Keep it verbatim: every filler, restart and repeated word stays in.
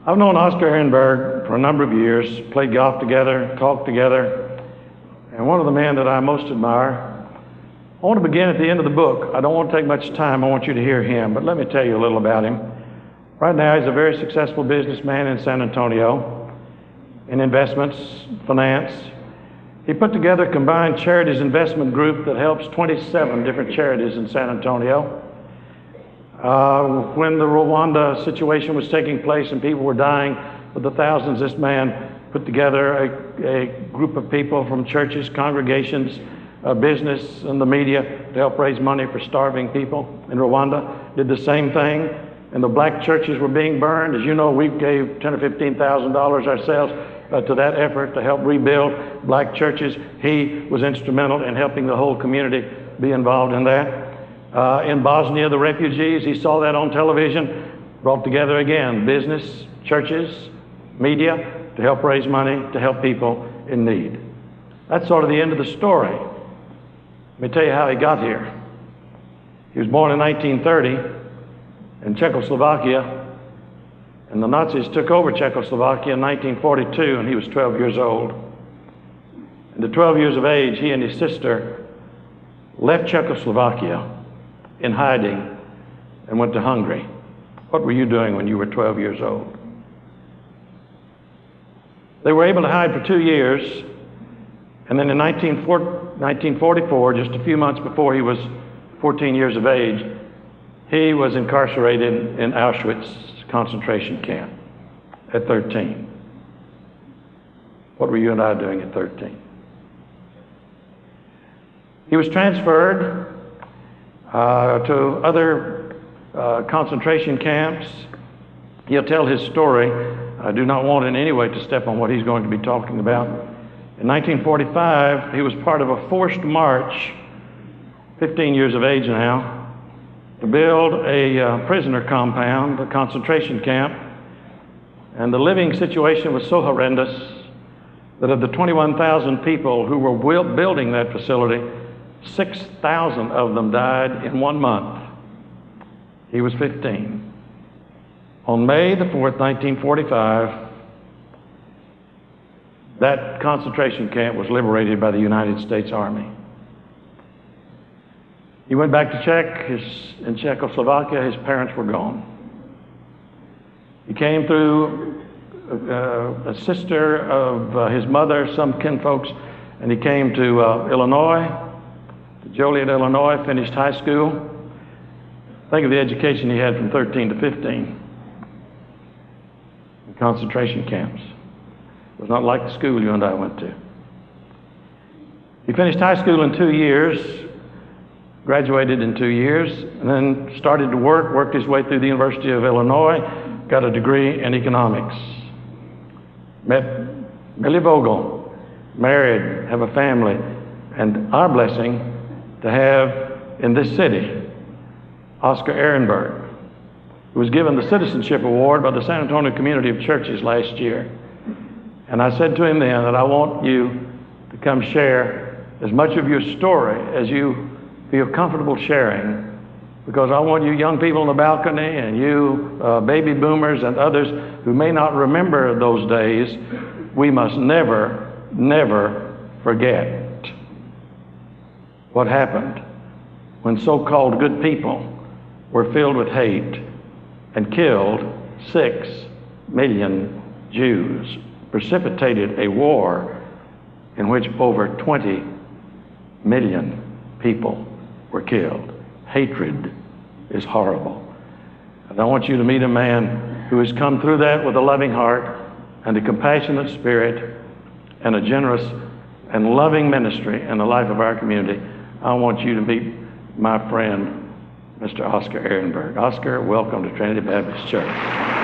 I've known Oscar Ehrenberg for a number of years, played golf together, talked together, and one of the men that I most admire. I want to begin at the end of the book. I don't want to take much time. I want you to hear him, but let me tell you a little about him. Right now, he's a very successful businessman in San Antonio, in investments, finance. He put together a combined charities investment group that helps twenty-seven different charities in San Antonio. Uh, when the Rwanda situation was taking place and people were dying with the thousands, this man put together a, a group of people from churches, congregations, uh, business, and the media to help raise money for starving people in Rwanda. Did the same thing, and the black churches were being burned. As you know, we gave ten or fifteen thousand dollars ourselves uh, to that effort to help rebuild black churches. He was instrumental in helping the whole community be involved in that. Uh, in Bosnia, the refugees, he saw that on television, brought together again business, churches, media to help raise money to help people in need. That's sort of the end of the story. Let me tell you how he got here. He was born in nineteen thirty in Czechoslovakia, and the Nazis took over Czechoslovakia in nineteen forty-two, and he was twelve years old. And at twelve years of age, he and his sister left Czechoslovakia in hiding and went to Hungary. What were you doing when you were twelve years old? They were able to hide for two years, and then in nineteen forty-four, just a few months before he was fourteen years of age, he was incarcerated in Auschwitz concentration camp at thirteen. What were you and I doing at thirteen? He was transferred Uh, to other uh, concentration camps. He'll tell his story. I do not want in any way to step on what he's going to be talking about. In nineteen forty-five, he was part of a forced march, fifteen years of age now, to build a uh, prisoner compound, a concentration camp. And the living situation was so horrendous that of the twenty-one thousand people who were building that facility, six thousand of them died in one month. He was fifteen. On May the fourth, nineteen forty-five, that concentration camp was liberated by the United States Army. He went back to Czech, his, in Czechoslovakia. His parents were gone. He came through uh, a sister of uh, his mother, some kinfolks, and he came to uh, Illinois, Joliet, Illinois, finished high school. Think of the education he had from thirteen to fifteen in concentration camps. It was not like the school you and I went to. He finished high school in two years, graduated in two years, and then started to work, worked his way through the University of Illinois, got a degree in economics. Met Millie Vogel, married, have a family, and our blessing to have in this city Oscar Ehrenberg, who was given the Citizenship Award by the San Antonio Community of Churches last year. And I said to him then that I want you to come share as much of your story as you feel comfortable sharing, because I want you young people on the balcony and you uh, baby boomers and others who may not remember those days, we must never, never forget what happened when so-called good people were filled with hate and killed six million Jews, precipitated a war in which over twenty million people were killed. Hatred is horrible. And I want you to meet a man who has come through that with a loving heart and a compassionate spirit and a generous and loving ministry in the life of our community. I want you to meet my friend, Mister Oscar Ehrenberg. Oscar, welcome to Trinity Baptist Church.